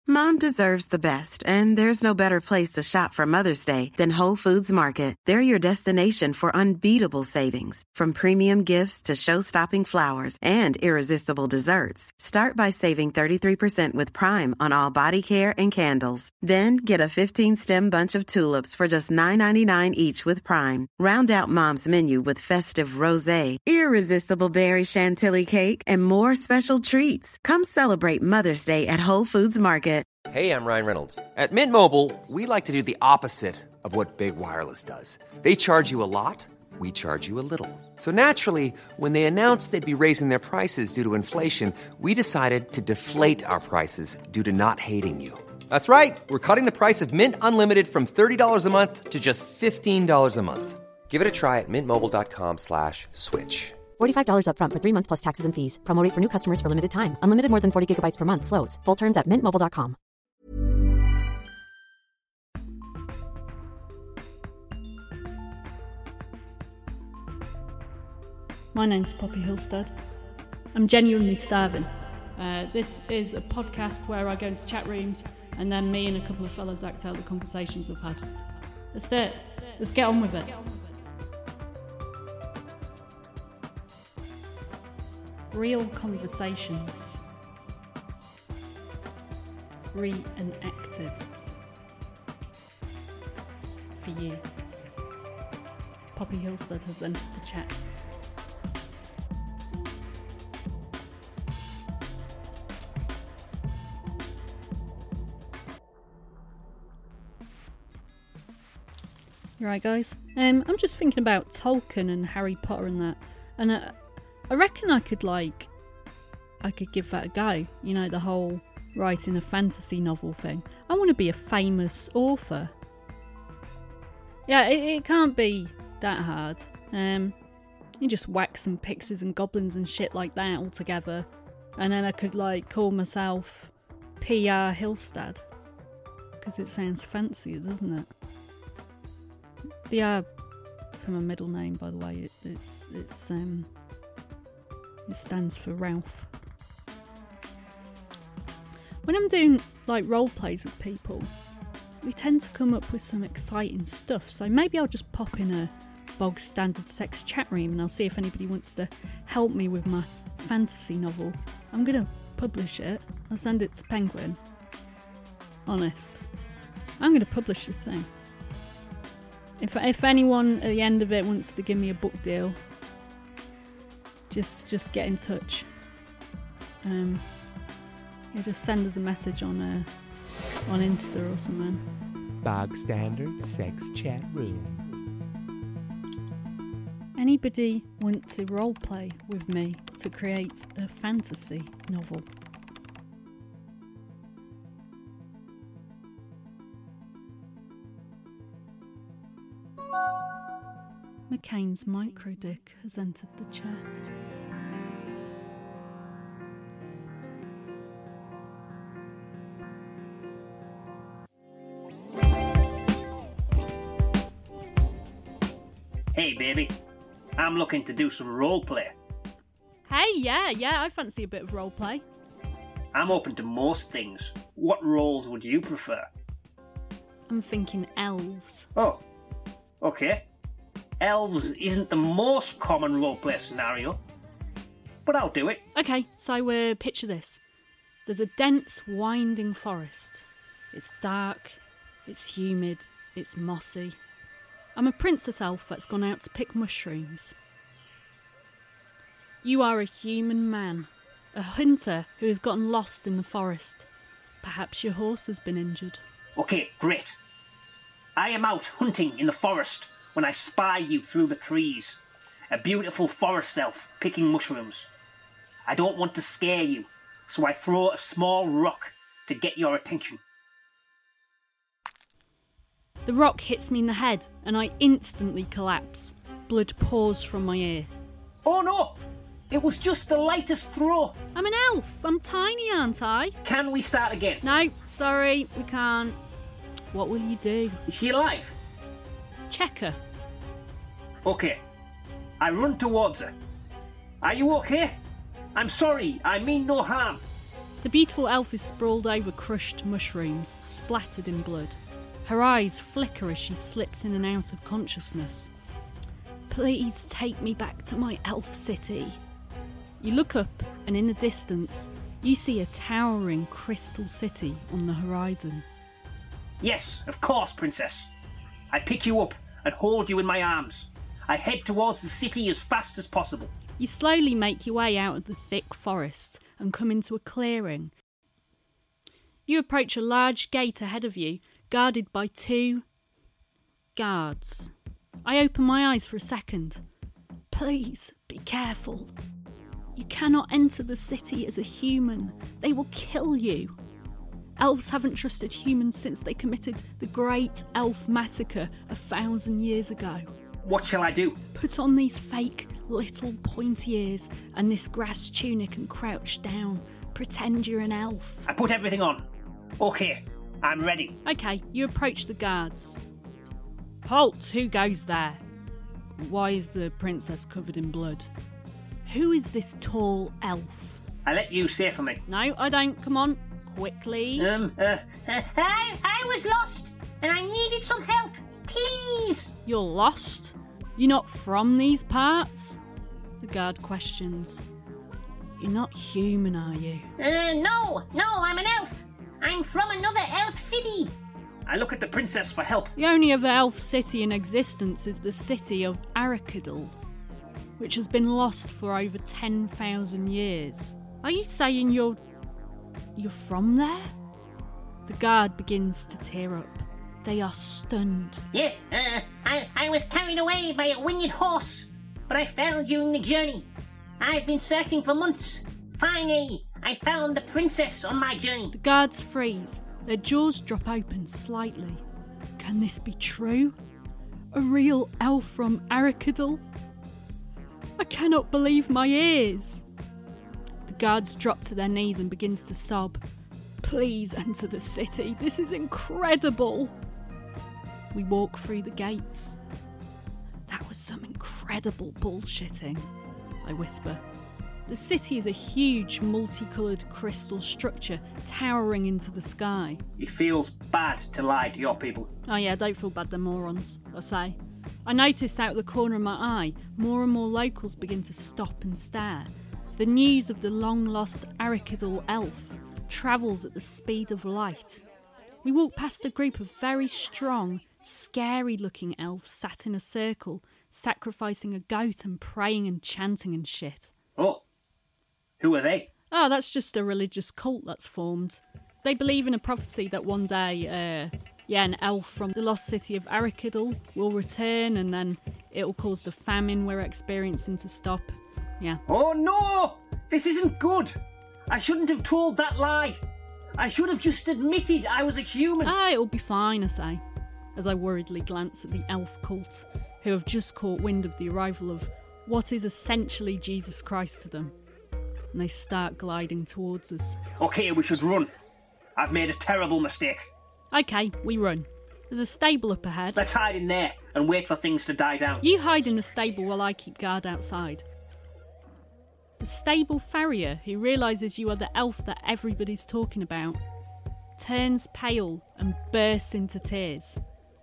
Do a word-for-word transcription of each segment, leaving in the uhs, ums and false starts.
Mom deserves the best, and there's no better place to shop for Mother's Day than Whole Foods Market. They're your destination for unbeatable savings, from premium gifts to show-stopping flowers and irresistible desserts. Start by saving thirty-three percent with Prime on all body care and candles. Then get a fifteen-stem bunch of tulips for just nine ninety-nine each with Prime. Round out Mom's menu with festive rosé, irresistible berry chantilly cake, and more special treats. Come celebrate Mother's Day at Whole Foods Market. Hey, I'm Ryan Reynolds. At Mint Mobile, we like to do the opposite of what Big Wireless does. They charge you a lot, we charge you a little. So naturally, when they announced they'd be raising their prices due to inflation, we decided to deflate our prices due to not hating you. That's right. We're cutting the price of Mint Unlimited from thirty dollars a month to just fifteen dollars a month. Give it a try at mintmobile.com slash switch. forty-five dollars up front for three months plus taxes and fees. Promo rate for new customers for limited time. Unlimited more than forty gigabytes per month. Slows full terms at mint mobile dot com. My name's Poppy Hillstead. I'm genuinely starving. Uh, this is a podcast where I go into chat rooms and then me and a couple of fellas act out the conversations we've had. Let's do it. Let's get on with it. Real conversations. Reenacted. For you. Poppy Hillstead has entered the chat. Right, guys. Um, I'm just thinking about Tolkien and Harry Potter and that, and I, I reckon I could like, I could give that a go. You know, the whole writing a fantasy novel thing. I want to be a famous author. Yeah, it, it can't be that hard. Um, you just whack some pixies and goblins and shit like that all together, and then I could like call myself P R Hillstead, because it sounds fancier, doesn't it? The R from a middle name, by the way, it, it's it's um it stands for Ralph. When I'm doing like role plays with people, we tend to come up with some exciting stuff. So maybe I'll just pop in a bog standard sex chat room and I'll see if anybody wants to help me with my fantasy novel. I'm gonna publish it. I'll send it to Penguin. Honest, I'm gonna publish this thing. If if anyone at the end of it wants to give me a book deal, just just get in touch. Um, yeah, just send us a message on uh, on Insta or something. Bog standard sex chat room. Anybody want to roleplay with me to create a fantasy novel? McCain's microdick has entered the chat. Hey baby, I'm looking to do some roleplay. Hey, yeah, yeah, I fancy a bit of roleplay. I'm open to most things. What roles would you prefer? I'm thinking elves. Oh, okay. Elves isn't the most common roleplay scenario, but I'll do it. Okay, so uh, picture this. There's a dense, winding forest. It's dark, it's humid, it's mossy. I'm a princess elf that's gone out to pick mushrooms. You are a human man, a hunter who has gotten lost in the forest. Perhaps your horse has been injured. Okay, great. I am out hunting in the forest when I spy you through the trees. A beautiful forest elf picking mushrooms. I don't want to scare you, so I throw a small rock to get your attention. The rock hits me in the head and I instantly collapse. Blood pours from my ear. Oh no! It was just the lightest throw. I'm an elf. I'm tiny, aren't I? Can we start again? No, sorry, we can't. What will you do? Is she alive? Check her. Okay. I run towards her. Are you okay? I'm sorry, I mean no harm. The beautiful elf is sprawled over crushed mushrooms, splattered in blood. Her eyes flicker as she slips in and out of consciousness. Please take me back to my elf city. You look up, and in the distance, you see a towering crystal city on the horizon. Yes, of course, Princess. I pick you up and hold you in my arms. I head towards the city as fast as possible. You slowly make your way out of the thick forest and come into a clearing. You approach a large gate ahead of you, guarded by two guards. I open my eyes for a second. Please, be careful. You cannot enter the city as a human. They will kill you. Elves haven't trusted humans since they committed the Great Elf Massacre a thousand years ago. What shall I do? Put on these fake little pointy ears and this grass tunic and crouch down. Pretend you're an elf. I put everything on. Okay, I'm ready. Okay, you approach the guards. Halt, who goes there? Why is the princess covered in blood? Who is this tall elf? I let you say for me. No, I don't. Come on, quickly. Um, uh, Uh, I, I was lost, and I needed some help. Please! You're lost? You're not from these parts? The guard questions. You're not human, are you? Uh, no, no, I'm an elf. I'm from another elf city. I look at the princess for help. The only other elf city in existence is the city of Arakidal, which has been lost for over ten thousand years. Are you saying you're... you're from there? The guard begins to tear up. They are stunned. Yes, uh, I, I was carried away by a winged horse, but I fell during the journey. I've been searching for months. Finally, I found the princess on my journey. The guards freeze. Their jaws drop open slightly. Can this be true? A real elf from Arakidal? I cannot believe my ears. The guards drop to their knees and begins to sob. Please enter the city. This is incredible. We walk through the gates. That was some incredible bullshitting, I whisper. The city is a huge, multicoloured crystal structure towering into the sky. It feels bad to lie to your people. Oh yeah, don't feel bad, they're morons, I say. I notice out of the corner of my eye, more and more locals begin to stop and stare. The news of the long-lost Arakidal elf travels at the speed of light. We walk past a group of very strong, scary-looking elves sat in a circle, sacrificing a goat and praying and chanting and shit. Oh, who are they? Oh, that's just a religious cult that's formed. They believe in a prophecy that one day, uh, yeah, an elf from the lost city of Arakidal will return and then it'll cause the famine we're experiencing to stop. Yeah. Oh no! This isn't good! I shouldn't have told that lie! I should have just admitted I was a human! Ah, it'll be fine, I say, as I worriedly glance at the elf cult, who have just caught wind of the arrival of what is essentially Jesus Christ to them. And they start gliding towards us. Okay, we should run. I've made a terrible mistake. Okay, we run. There's a stable up ahead. Let's hide in there and wait for things to die down. You hide in the stable while I keep guard outside. The stable farrier, who realises you are the elf that everybody's talking about, turns pale and bursts into tears.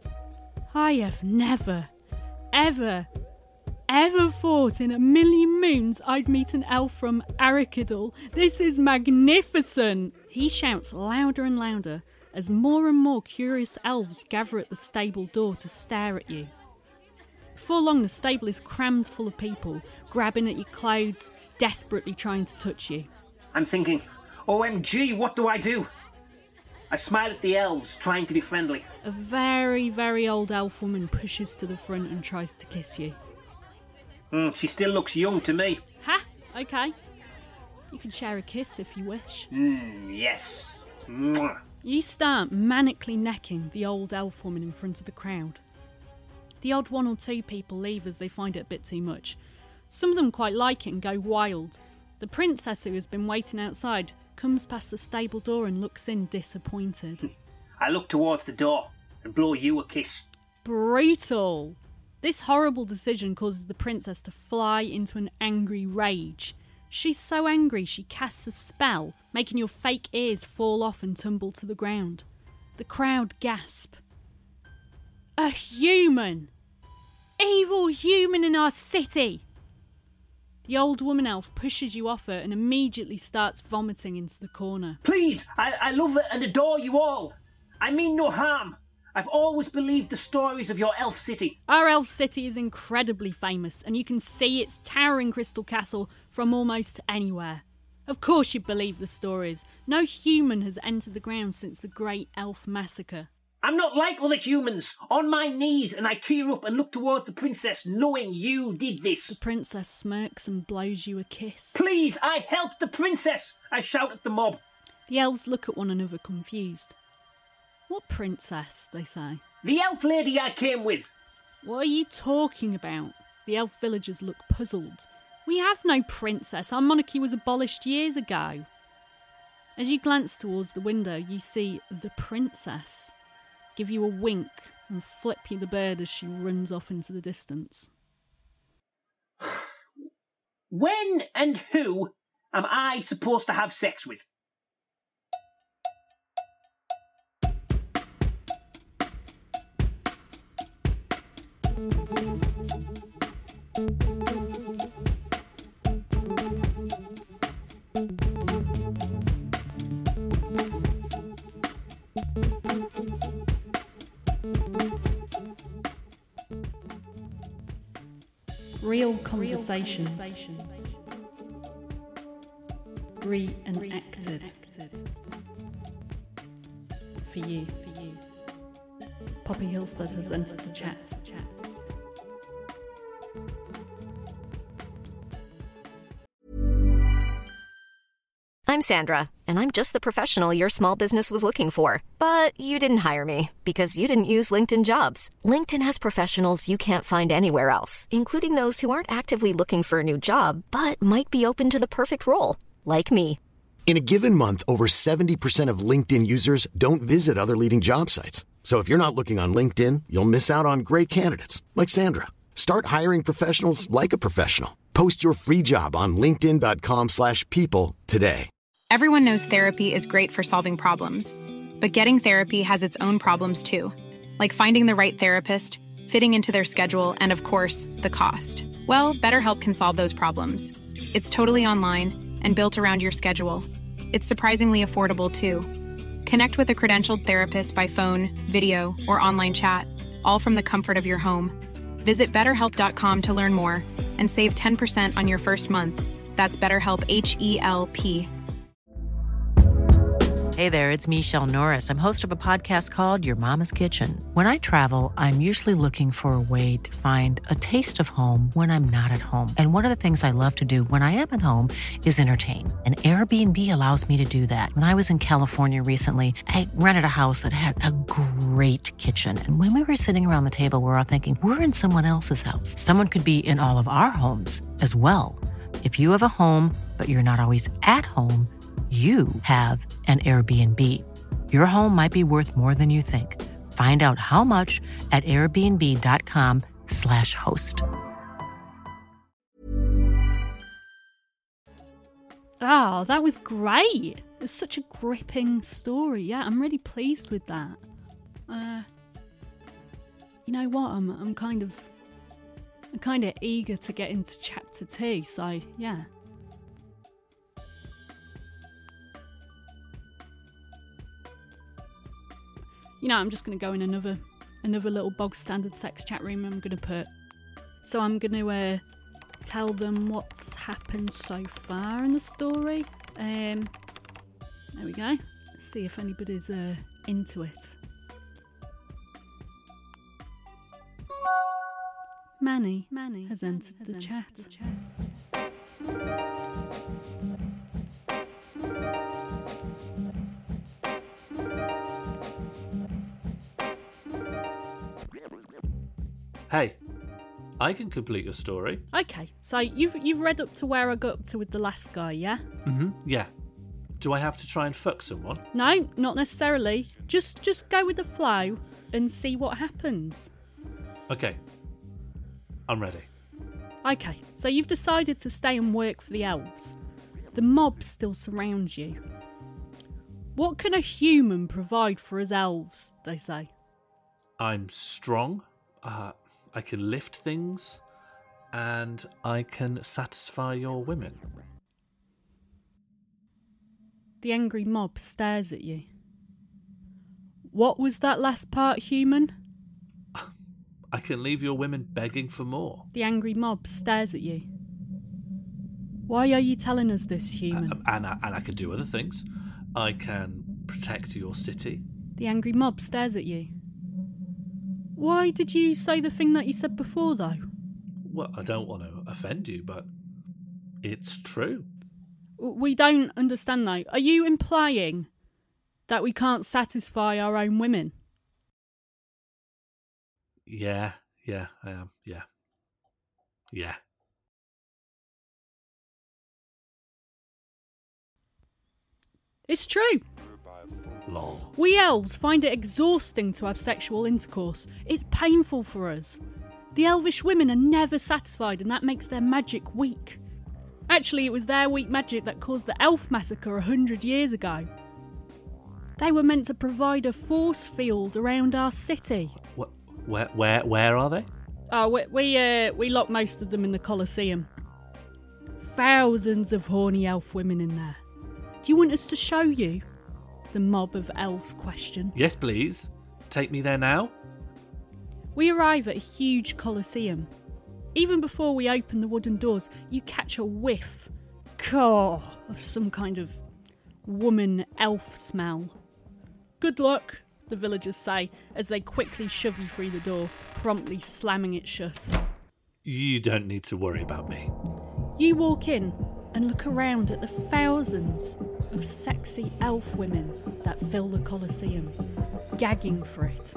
I have never, ever, ever thought in a million moons I'd meet an elf from Arakidal. This is magnificent! He shouts louder and louder as more and more curious elves gather at the stable door to stare at you. Before long, the stable is crammed full of people, grabbing at your clothes, desperately trying to touch you. I'm thinking, O M G, what do I do? I smile at the elves, trying to be friendly. A very, very old elf woman pushes to the front and tries to kiss you. Mm, she still looks young to me. Ha! Okay. You can share a kiss if you wish. Mm, yes. Mwah. You start manically necking the old elf woman in front of the crowd. The odd one or two people leave as they find it a bit too much. Some of them quite like it and go wild. The princess, who has been waiting outside, comes past the stable door and looks in disappointed. I look towards the door and blow you a kiss. Brutal! This horrible decision causes the princess to fly into an angry rage. She's so angry she casts a spell, making your fake ears fall off and tumble to the ground. The crowd gasp. A human! Evil human in our city! The old woman elf pushes you off her and immediately starts vomiting into the corner. Please, I, I love and adore you all. I mean no harm. I've always believed the stories of your elf city. Our elf city is incredibly famous, and you can see its towering crystal castle from almost anywhere. Of course you believe the stories. No human has entered the ground since the Great Elf Massacre. I'm not like other humans. On my knees, and I tear up and look towards the princess, knowing you did this. The princess smirks and blows you a kiss. Please, I helped the princess, I shout at the mob. The elves look at one another confused. What princess, they say? The elf lady I came with. What are you talking about? The elf villagers look puzzled. We have no princess. Our monarchy was abolished years ago. As you glance towards the window, you see the princess give you a wink and flip you the bird as she runs off into the distance. When and who am I supposed to have sex with? Real conversations. Reenacted. For you. Poppy Hillstead has entered the chat. I'm Sandra, and I'm just the professional your small business was looking for. But you didn't hire me because you didn't use LinkedIn Jobs. LinkedIn has professionals you can't find anywhere else, including those who aren't actively looking for a new job, but might be open to the perfect role, like me. In a given month, over seventy percent of LinkedIn users don't visit other leading job sites. So if you're not looking on LinkedIn, you'll miss out on great candidates like Sandra. Start hiring professionals like a professional. Post your free job on linkedin dot com slash people today. Everyone knows therapy is great for solving problems, but getting therapy has its own problems too, like finding the right therapist, fitting into their schedule, and of course, the cost. Well, BetterHelp can solve those problems. It's totally online and built around your schedule. It's surprisingly affordable too. Connect with a credentialed therapist by phone, video, or online chat, all from the comfort of your home. Visit better help dot com to learn more and save ten percent on your first month. That's BetterHelp, H E L P. Hey there, it's Michelle Norris. I'm host of a podcast called Your Mama's Kitchen. When I travel, I'm usually looking for a way to find a taste of home when I'm not at home. And one of the things I love to do when I am at home is entertain. And Airbnb allows me to do that. When I was in California recently, I rented a house that had a great kitchen. And when we were sitting around the table, we were all thinking, we're in someone else's house. Someone could be in all of our homes as well. If you have a home, but you're not always at home, you have an Airbnb. Your home might be worth more than you think. Find out how much at airbnb dot com slash host. Oh, that was great. It's such a gripping story. Yeah, I'm really pleased with that. Uh, you know what? I'm I'm kind of I'm kind of eager to get into chapter two. So yeah. You know, I'm just going to go in another another little bog standard sex chat room. I'm going to put. So I'm going to uh, tell them what's happened so far in the story. Um, there we go. Let's see if anybody's uh, into it. Manny, Manny has entered, has the, entered chat. the chat. Hey, I can complete your story. Okay, so you've you've read up to where I got up to with the last guy, yeah? Mm-hmm, yeah. Do I have to try and fuck someone? No, not necessarily. Just just go with the flow and see what happens. Okay. I'm ready. Okay, so you've decided to stay and work for the elves. The mob still surrounds you. What can a human provide for us elves, they say? I'm strong, uh, I can lift things, and I can satisfy your women. The angry mob stares at you. What was that last part, human? I can leave your women begging for more. The angry mob stares at you. Why are you telling us this, human? Uh, and, I, and I can do other things. I can protect your city. The angry mob stares at you. Why did you say the thing that you said before, though? Well, I don't want to offend you, but it's true. We don't understand, though. Are you implying that we can't satisfy our own women? Yeah, yeah, I am, yeah. Yeah. It's true. Lol. We elves find it exhausting to have sexual intercourse. It's painful for us. The elvish women are never satisfied, and that makes their magic weak. Actually, it was their weak magic that caused the elf massacre a hundred years ago. They were meant to provide a force field around our city. What, where, where, where are they? Oh, we we, uh, we locked most of them in the Colosseum. Thousands of horny elf women in there. Do you want us to show you? The mob of elves question. Yes, please. Take me there now. We arrive at a huge Colosseum. Even before we open the wooden doors, you catch a whiff, caw, of some kind of woman elf smell. Good luck, the villagers say, as they quickly shove you through the door, promptly slamming it shut. You don't need to worry about me. You walk in and look around at the thousands of sexy elf women that fill the Colosseum, gagging for it.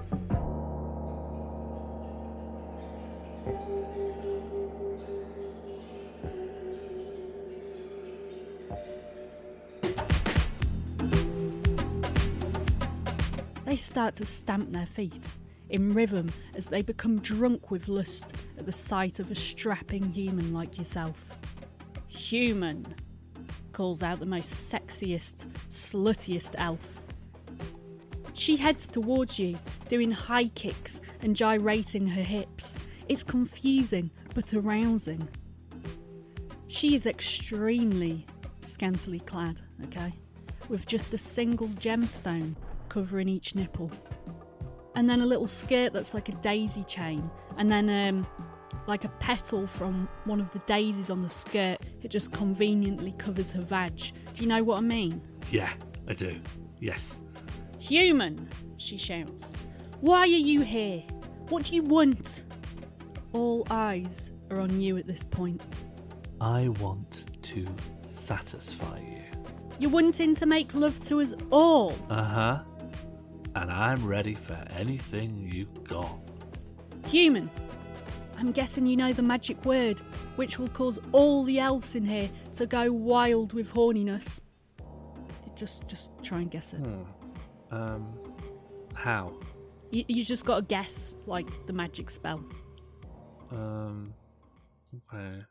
They start to stamp their feet in rhythm as they become drunk with lust at the sight of a strapping human like yourself. Human, calls out the most sexiest, sluttiest elf. She heads towards you, doing high kicks and gyrating her hips. It's confusing but arousing. She is extremely scantily clad, okay, with just a single gemstone covering each nipple. And then a little skirt that's like a daisy chain, and then um, like a petal from one of the daisies on the skirt. It just conveniently covers her vag. Do you know what I mean? Yeah, I do. Yes. Human, she shouts. Why are you here? What do you want? All eyes are on you at this point. I want to satisfy you. You're wanting to make love to us all? Uh-huh. And I'm ready for anything you got. Human, I'm guessing you know the magic word, which will cause all the elves in here to go wild with horniness. Just, just try and guess it. Hmm. Um, how? You, you just got to guess, like, the magic spell. Um, okay.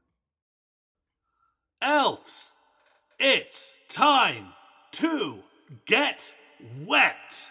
Elves! It's time to get wet!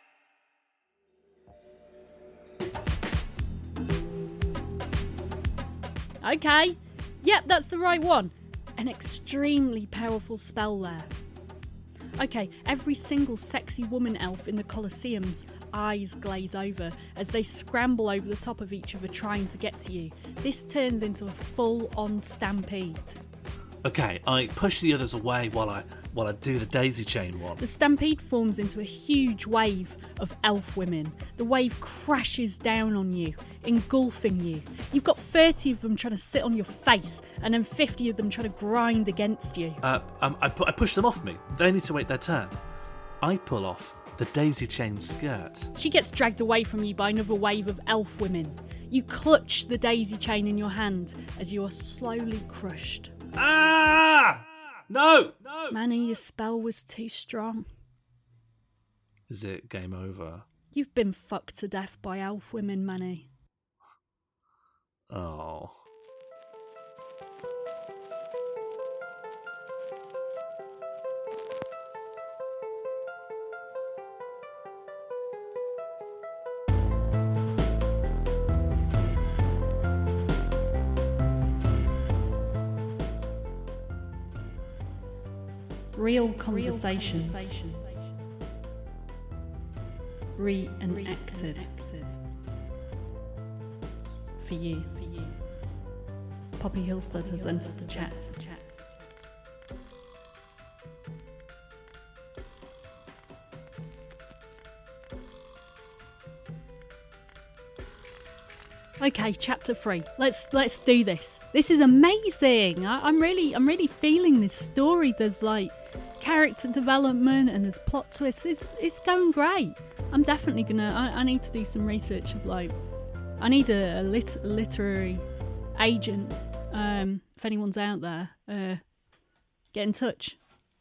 Okay, yep, that's the right one. An extremely powerful spell there. Okay, every single sexy woman elf in the Colosseum's eyes glaze over as they scramble over the top of each other trying to get to you. This turns into a full-on stampede. Okay, I push the others away while I while I do the daisy chain one. The stampede forms into a huge wave of elf women. The wave crashes down on you, engulfing you. You've got thirty of them trying to sit on your face, and then fifty of them trying to grind against you. Uh, um, I, pu- I push them off me. They need to wait their turn. I pull off the daisy chain skirt. She gets dragged away from you by another wave of elf women. You clutch the daisy chain in your hand as you are slowly crushed. Ah! No! No! Manny, your spell was too strong. Is it game over? You've been fucked to death by elf women, Manny. Oh. Real conversations. Reenacted. For you. Poppy Hillstead has entered the chat. Okay, chapter three. Let's let's do this. This is amazing. I, I'm really I'm really feeling this story. There's like character development and there's plot twists. It's it's going great. I'm definitely gonna. I, I need to do some research of like. I need a, a, lit, a literary agent. Um, if anyone's out there, uh, get in touch.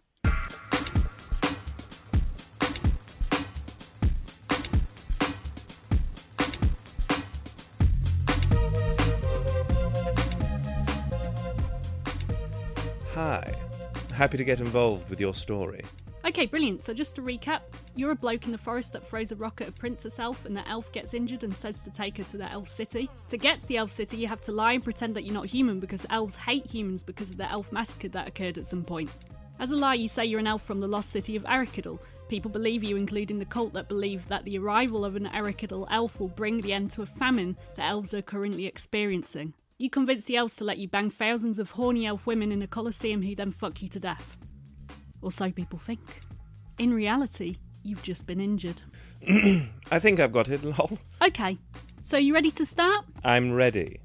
Hi. Happy to get involved with your story. Okay, brilliant. So just to recap, you're a bloke in the forest that throws a rock at a princess elf and the elf gets injured and says to take her to the elf city. To get to the elf city, you have to lie and pretend that you're not human because elves hate humans because of the elf massacre that occurred at some point. As a lie, you say you're an elf from the lost city of Arakidal. People believe you, including the cult that believe that the arrival of an Arakidal elf will bring the end to a famine that elves are currently experiencing. You convince the elves to let you bang thousands of horny elf women in a coliseum who then fuck you to death. Or so people think. In reality, you've just been injured. I think I've got it, lol. Okay, so you ready to start? I'm ready.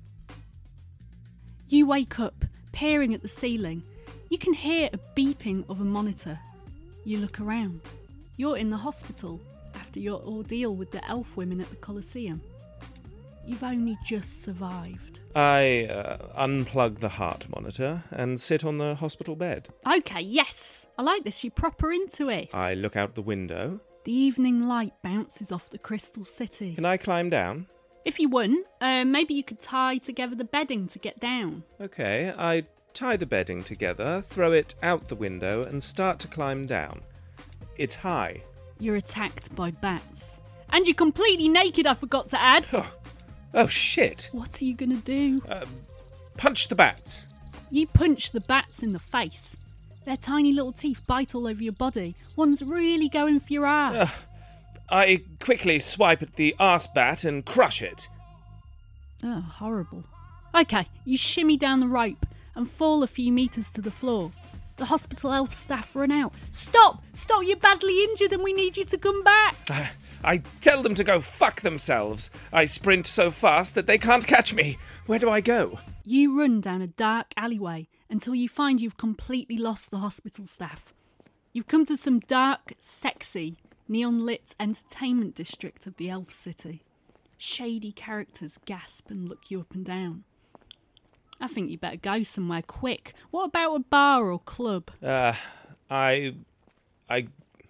You wake up, peering at the ceiling. You can hear a beeping of a monitor. You look around. You're in the hospital after your ordeal with the elf women at the Colosseum. You've only just survived. I uh, unplug the heart monitor and sit on the hospital bed. Okay, yes. I like this. You're proper into it. I look out the window. The evening light bounces off the Crystal City. Can I climb down? If you wouldn't, uh, maybe you could tie together the bedding to get down. Okay, I tie the bedding together, throw it out the window and start to climb down. It's high. You're attacked by bats. And you're completely naked, I forgot to add. Oh, oh shit. What are you going to do? Uh, punch the bats. You punch the bats in the face. Their tiny little teeth bite all over your body. One's really going for your ass. Uh, I quickly swipe at the arse bat and crush it. Oh, horrible. Okay, you shimmy down the rope and fall a few metres to the floor. The hospital elf staff run out. Stop! Stop! You're badly injured and we need you to come back! Uh, I tell them to go fuck themselves. I sprint so fast that they can't catch me. Where do I go? You run down a dark alleyway until you find you've completely lost the hospital staff. You've come to some dark, sexy, neon-lit entertainment district of the elf city. Shady characters gasp and look you up and down. I think you better go somewhere quick. What about a bar or club? Uh, I... I...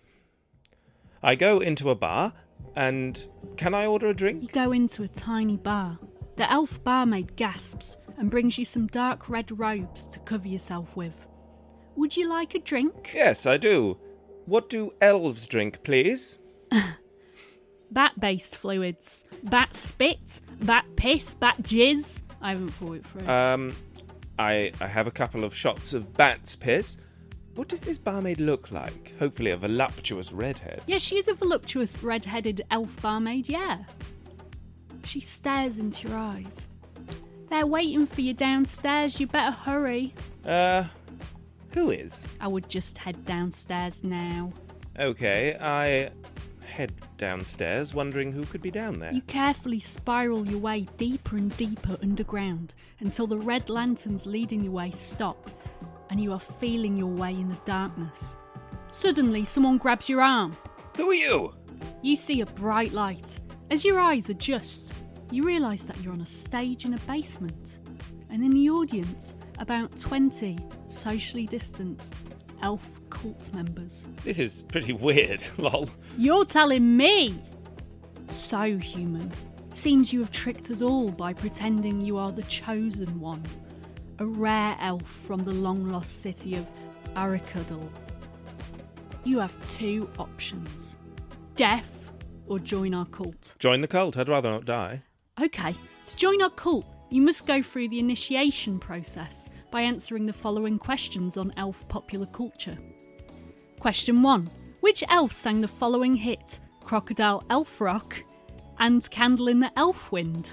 I go into a bar, and can I order a drink? You go into a tiny bar. The elf barmaid gasps and brings you some dark red robes to cover yourself with. Would you like a drink? Yes, I do. What do elves drink, please? Bat-based fluids. Bat spit, bat piss, bat jizz. I haven't thought it through. Um, I, I have a couple of shots of bat's piss. What does this barmaid look like? Hopefully a voluptuous redhead. Yeah, she is a voluptuous red-headed elf barmaid, yeah. She stares into your eyes. They're waiting for you downstairs, you better hurry. Uh, who is? I would just head downstairs now. Okay, I head downstairs, wondering who could be down there. You carefully spiral your way deeper and deeper underground until the red lanterns leading your way stop and you are feeling your way in the darkness. Suddenly, someone grabs your arm. Who are you? You see a bright light. As your eyes adjust, you realise that you're on a stage in a basement. And in the audience, about twenty socially distanced elf cult members. This is pretty weird, lol. You're telling me! So human. Seems you have tricked us all by pretending you are the chosen one. A rare elf from the long-lost city of Arakidal. You have two options. Death or join our cult. Join the cult, I'd rather not die. Okay, to join our cult, you must go through the initiation process by answering the following questions on elf popular culture. Question one. Which elf sang the following hit? Crocodile Elf Rock and Candle in the Elf Wind?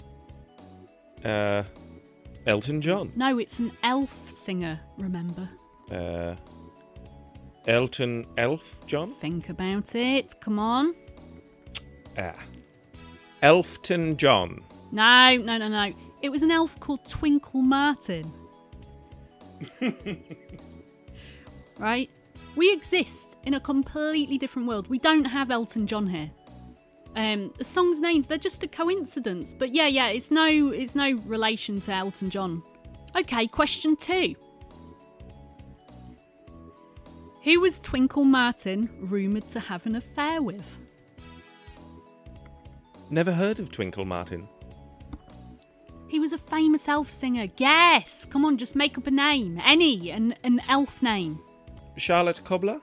Uh, Elton John. No, it's an elf singer, remember? Uh, Elton Elf John? Think about it. Come on. Ah. Elfton John. No, no, no, no. It was an elf called Twinkle Martin. Right? We exist in a completely different world. We don't have Elton John here. Um, the songs' names, they're just a coincidence. But yeah, yeah, it's no, it's no relation to Elton John. Okay, question two. Who was Twinkle Martin rumoured to have an affair with? Never heard of Twinkle Martin. He was a famous elf singer. Guess! Come on, just make up a name. Any, an, an elf name. Charlotte Cobbler?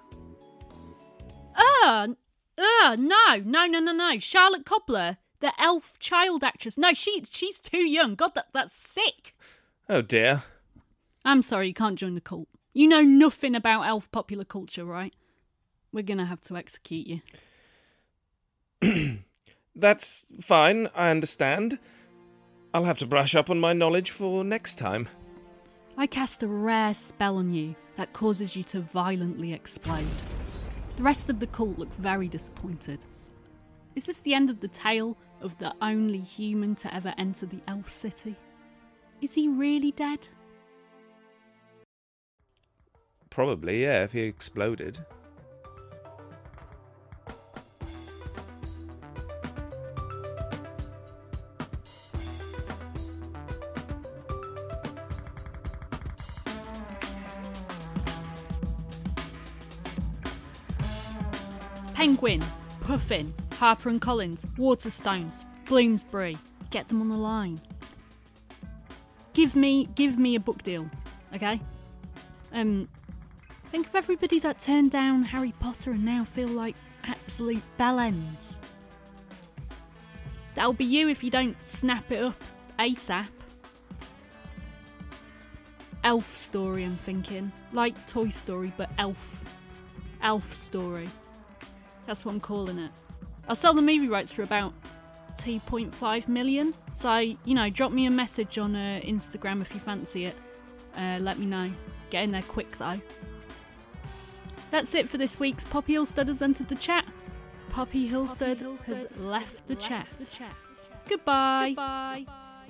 Uh, uh, no, no, no, no, no. Charlotte Cobbler, the elf child actress. No, she she's too young. God, that that's sick. Oh dear. I'm sorry, you can't join the cult. You know nothing about elf popular culture, right? We're gonna have to execute you. That's fine, I understand. I'll have to brush up on my knowledge for next time. I cast a rare spell on you that causes you to violently explode. The rest of the cult look very disappointed. Is this the end of the tale of the only human to ever enter the elf city? Is he really dead? Probably, yeah, if he exploded. Penguin, Puffin, Harper and Collins, Waterstones, Bloomsbury. Get them on the line. Give me, give me a book deal, okay? Um, think of everybody that turned down Harry Potter and now feel like absolute bellends. That'll be you if you don't snap it up ASAP. Elf story, I'm thinking. Like Toy Story, but elf. Elf story. That's what I'm calling it. I'll sell the movie rights for about two point five million. So, you know, drop me a message on uh, Instagram if you fancy it. Uh, let me know. Get in there quick, though. That's it for this week's Poppy Hillstead has entered the chat. Poppy Hillstead, Poppy Hillstead has left the, left chat. the chat. Goodbye. Goodbye.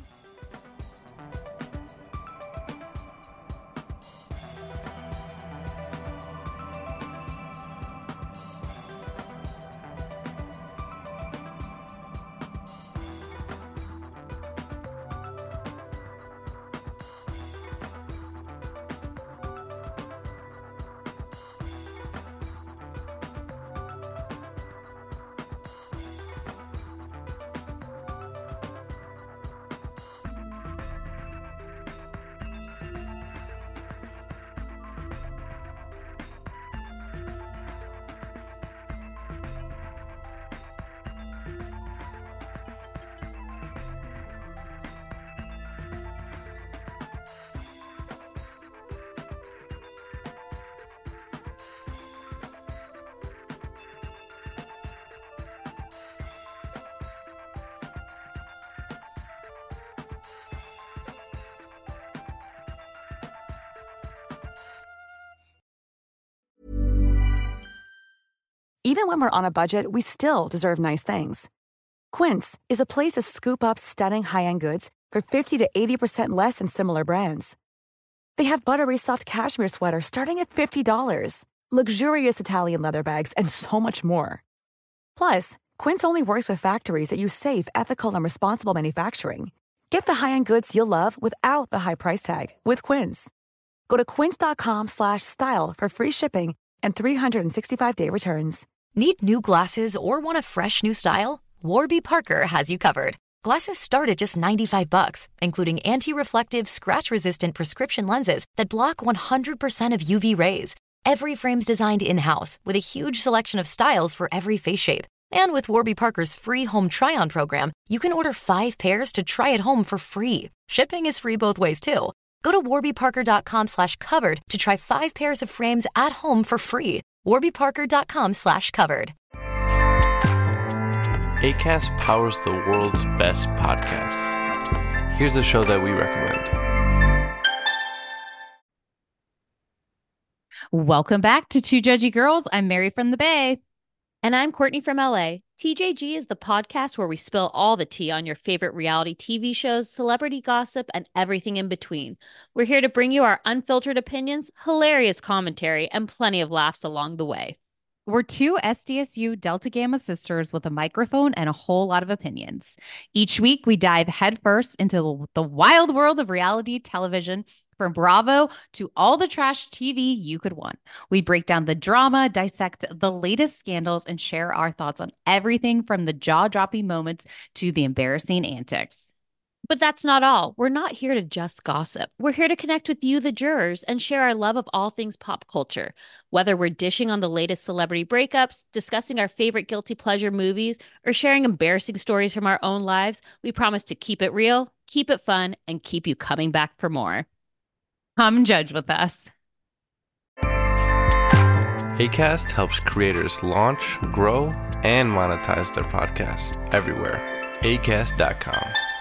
Even when we're on a budget, we still deserve nice things. Quince is a place to scoop up stunning high-end goods for fifty to eighty percent less than similar brands. They have buttery soft cashmere sweaters starting at fifty dollars, luxurious Italian leather bags, and so much more. Plus, Quince only works with factories that use safe, ethical, and responsible manufacturing. Get the high-end goods you'll love without the high price tag with Quince. Go to quince.com slash style for free shipping and three sixty-five day returns. Need new glasses or want a fresh new style? Warby Parker has you covered. Glasses start at just ninety-five bucks, including anti-reflective, scratch-resistant prescription lenses that block one hundred percent of U V rays. Every frame's designed in-house with a huge selection of styles for every face shape. And with Warby Parker's free home try-on program, you can order five pairs to try at home for free. Shipping is free both ways, too. Go to warbyparker.com slash covered to try five pairs of frames at home for free. warbyparker.com slash covered. Acast powers the world's best podcasts. Here's a show that we recommend. Welcome back to Two Judgy Girls. I'm Mary from the Bay. And I'm Courtney from L A. T J G is the podcast where we spill all the tea on your favorite reality T V shows, celebrity gossip, and everything in between. We're here to bring you our unfiltered opinions, hilarious commentary, and plenty of laughs along the way. We're two S D S U Delta Gamma sisters with a microphone and a whole lot of opinions. Each week, we dive headfirst into the wild world of reality television, from Bravo to all the trash T V you could want. We break down the drama, dissect the latest scandals, and share our thoughts on everything from the jaw-dropping moments to the embarrassing antics. But that's not all. We're not here to just gossip. We're here to connect with you, the jurors, and share our love of all things pop culture. Whether we're dishing on the latest celebrity breakups, discussing our favorite guilty pleasure movies, or sharing embarrassing stories from our own lives, we promise to keep it real, keep it fun, and keep you coming back for more. Come judge with us. Acast helps creators launch, grow, and monetize their podcasts everywhere. acast dot com.